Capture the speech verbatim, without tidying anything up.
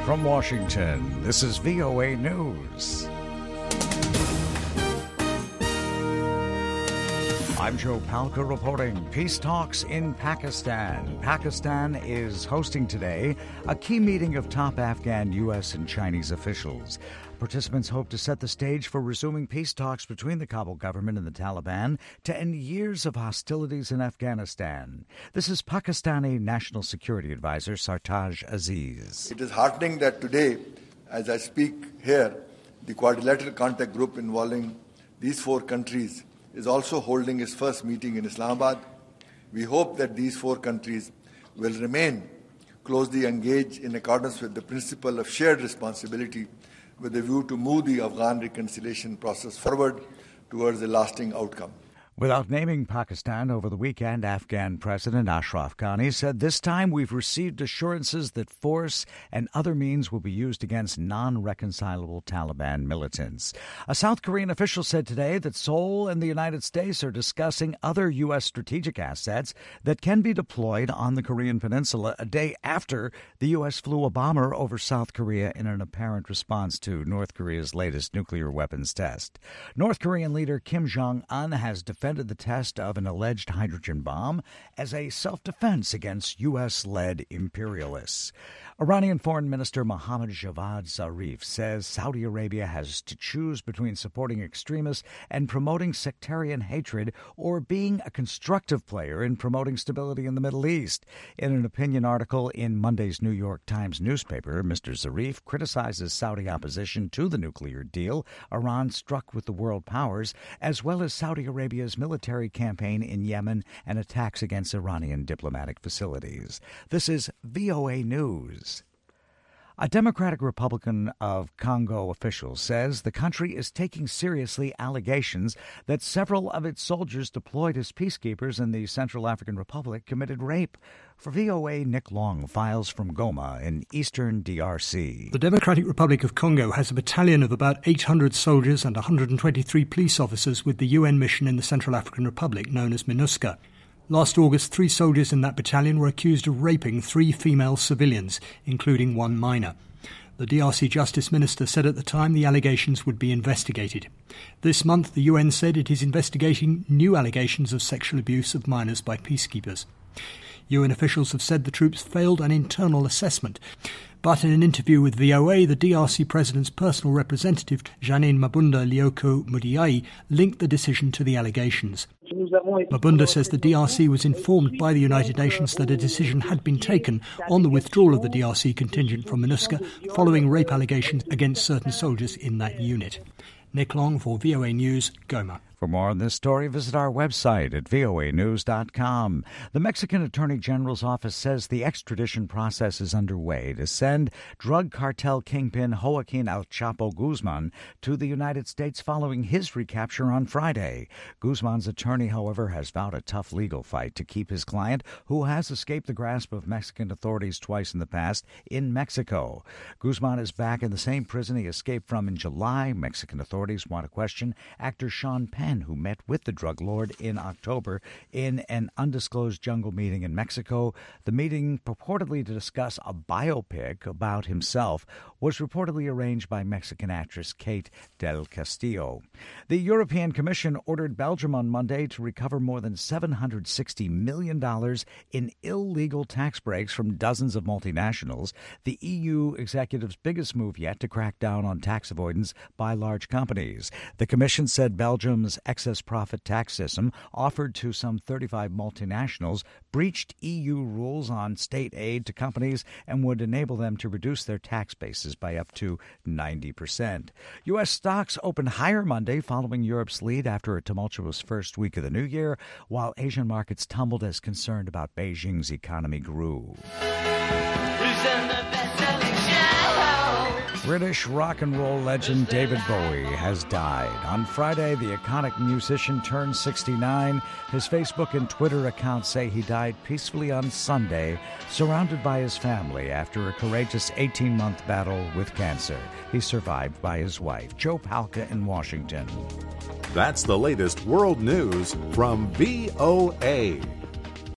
from Washington, this is V O A News. I'm Joe Palca reporting. Peace talks in Pakistan. Pakistan is hosting today a key meeting of top Afghan, U S, and Chinese officials. Participants hope to set the stage for resuming peace talks between the Kabul government and the Taliban to end years of hostilities in Afghanistan. This is Pakistani National Security Advisor Sartaj Aziz. It is heartening that today, as I speak here, the Quadrilateral Contact Group involving these four countries is also holding its first meeting in Islamabad. We hope that these four countries will remain closely engaged in accordance with the principle of shared responsibility, with a view to move the Afghan reconciliation process forward towards a lasting outcome. Without naming Pakistan over the weekend, Afghan President Ashraf Ghani said this time we've received assurances that force and other means will be used against non-reconcilable Taliban militants. A South Korean official said today that Seoul and the United States are discussing other U S strategic assets that can be deployed on the Korean peninsula a day after the U S flew a bomber over South Korea in an apparent response to North Korea's latest nuclear weapons test. North Korean leader Kim Jong-un has defended the test of an alleged hydrogen bomb as a self-defense against U S-led imperialists. Iranian Foreign Minister Mohammad Javad Zarif says Saudi Arabia has to choose between supporting extremists and promoting sectarian hatred or being a constructive player in promoting stability in the Middle East. In an opinion article in Monday's New York Times newspaper, Mister Zarif criticizes Saudi opposition to the nuclear deal Iran struck with the world powers, as well as Saudi Arabia's military campaign in Yemen and attacks against Iranian diplomatic facilities. This is V O A News. A Democratic Republican of Congo official says the country is taking seriously allegations that several of its soldiers deployed as peacekeepers in the Central African Republic committed rape. For V O A, Nick Long files from Goma in eastern D R C. The Democratic Republic of Congo has a battalion of about eight hundred soldiers and one hundred twenty-three police officers with the U N mission in the Central African Republic known as MINUSCA. Last August, three soldiers in that battalion were accused of raping three female civilians, including one minor. The D R C Justice Minister said at the time the allegations would be investigated. This month, the U N said it is investigating new allegations of sexual abuse of minors by peacekeepers. U N officials have said the troops failed an internal assessment. But in an interview with V O A, the D R C president's personal representative, Janine Mabunda Lioko Mudiai, linked the decision to the allegations. Mabunda says the D R C was informed by the United Nations that a decision had been taken on the withdrawal of the D R C contingent from MINUSCA following rape allegations against certain soldiers in that unit. Nick Long for V O A News, Goma. For more on this story, visit our website at V O A news dot com. The Mexican Attorney General's office says the extradition process is underway to send drug cartel kingpin Joaquin El Chapo Guzman to the United States following his recapture on Friday. Guzman's attorney, however, has vowed a tough legal fight to keep his client, who has escaped the grasp of Mexican authorities twice in the past, in Mexico. Guzman is back in the same prison he escaped from in July. Mexican authorities want to question actor Sean Penn, who met with the drug lord in October in an undisclosed jungle meeting in Mexico. The meeting, purportedly to discuss a biopic about himself, was reportedly arranged by Mexican actress Kate del Castillo. The European Commission ordered Belgium on Monday to recover more than seven hundred sixty million dollars in illegal tax breaks from dozens of multinationals, the E U executive's biggest move yet to crack down on tax avoidance by large companies. The Commission said Belgium's excess profit tax system offered to some thirty-five multinationals breached E U rules on state aid to companies and would enable them to reduce their tax bases by up to ninety percent. U S stocks opened higher Monday following Europe's lead after a tumultuous first week of the new year, while Asian markets tumbled as concerned about Beijing's economy grew. British rock and roll legend David Bowie has died. On Friday, the iconic musician turned sixty-nine. His Facebook and Twitter accounts say he died peacefully on Sunday, surrounded by his family after a courageous eighteen-month battle with cancer. He's survived by his wife. Joe Palca in Washington. That's the latest world news from V O A.